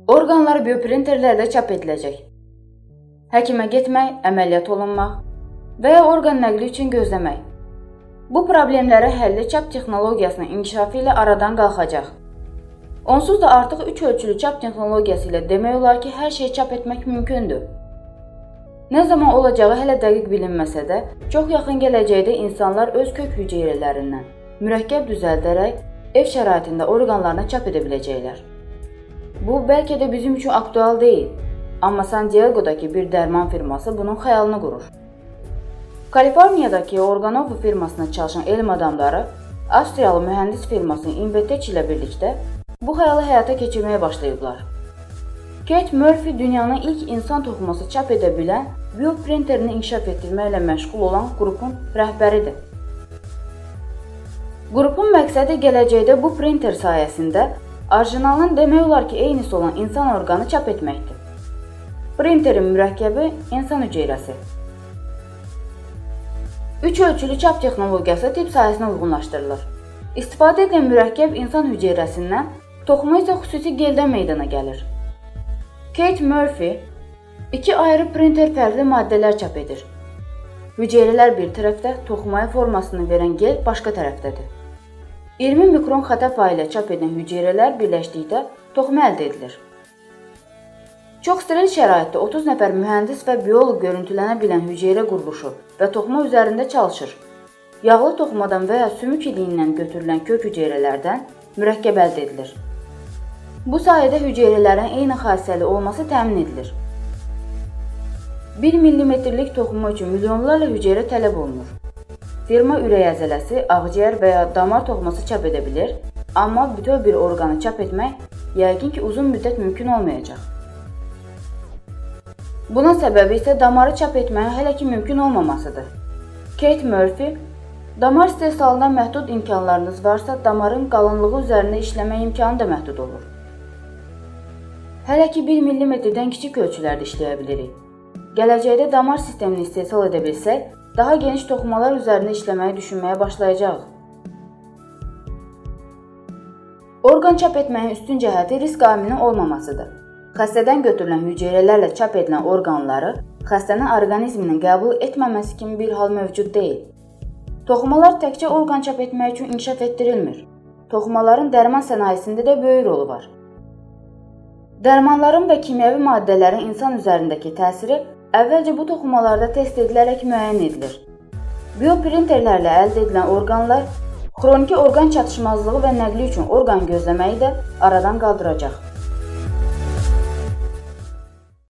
Orqanlar bioprinterlərlə çap ediləcək. Həkimə getmək, əməliyyat olunmaq və ya orqan nəqli üçün gözləmək. Bu problemlərə həlli çap texnologiyasının inkişafı ilə aradan qalxacaq. Onsuz da artıq 3 ölçülü çap texnologiyası ilə demək olar ki, hər şey çap etmək mümkündür. Nə zaman olacağı hələ dəqiq bilinməsə də, çox yaxın gələcəkdə insanlar öz kök hüceyrələrindən mürəkkəb düzəldərək ev şəraitində orqanlarını çap edə biləcəklər. Bu, bəlkə də bizim üçün aktual deyil, amma San Diego'dakı bir dərman firması bunun xəyalını qurur. Kaliforniyadakı Organovo firmasında çalışan elm adamları Avstriyalı mühəndis firması Inventec ilə birlikdə bu xəyalı həyata keçirməyə başlayıblar. Kate Murphy dünyanın ilk insan toxuması çap edə bilən bioprinterini inkişaf etdirməklə məşğul olan qrupun rəhbəridir. Qrupun məqsədi gələcəkdə bu printer sayəsində orijinalının demək olar ki, eynisi olan insan orqanı çap etməkdir. Printerin mürəkkəbi insan hüceyrəsi. 3 ölçülü çap texnologiyası tip sayəsində uyğunlaşdırılır. İstifadə edilən mürəkkəb insan hüceyrəsindən, toxuma isə xüsusi geldən meydana gəlir. Kate Murphy 2 ayrı printer fərqli maddələr çap edir. Hüceyrələr bir tərəfdə, toxumaya formasını verən gel başqa tərəfdədir. 20 mikron xəta payı ilə çap edən hüceyrələr birləşdikdə toxuma əldə edilir. Çox steril şəraitdə 30 nəfər mühəndis və bioloq görüntülənə bilən hüceyrə quruluşu və toxuma üzərində çalışır. Yağlı toxumadan və ya sümük iliyindən götürülən kök hüceyrələrdən mürəkkəb əldə edilir. Bu sayədə hüceyrələrin eyni xassəli olması təmin edilir. 1 mm-lik toxuma üçün milyonlarla hüceyrə tələb olunur. Firma ürək əzələsi, ağciyər və ya damar toxuması çap edə bilir, amma bütöv bir orqanı çap etmək yəqin ki, uzun müddət mümkün olmayacaq. Buna səbəbi isə damarı çap etməyə hələ ki mümkün olmamasıdır. Kate Murphy, damar istehsalından məhdud imkanlarınız varsa, damarın qalınlığı üzərində işləmək imkanı da məhdud olur. Hələ ki 1 mm-dən kiçik ölçülərdə işləyə bilirik. Gələcəkdə damar sistemini istehsal edə bilsək, daha geniş toxumalar üzərində işləməyi düşünməyə başlayacağıq. Orqan çap etməyin üstün cəhəti risk amilinin olmamasıdır. Xəstədən götürülən hüceyrələrlə çap edilən orqanları xəstənin orqanizminin qəbul etməməsi kimi bir hal mövcud deyil. Toxumalar təkcə orqan çap etmək üçün inkişaf etdirilmir. Toxumaların dərman sənayesində də böyük rolu var. Dərmanların və kimyəvi maddələrin insan üzərindəki təsiri əvvəlcə bu toxumalarda test edilərək müəyyən edilir. Bioprinterlərlə əldə edilən orqanlar xroniki orqan çatışmazlığı və nəqli üçün orqan gözləməyi də aradan qaldıracaq.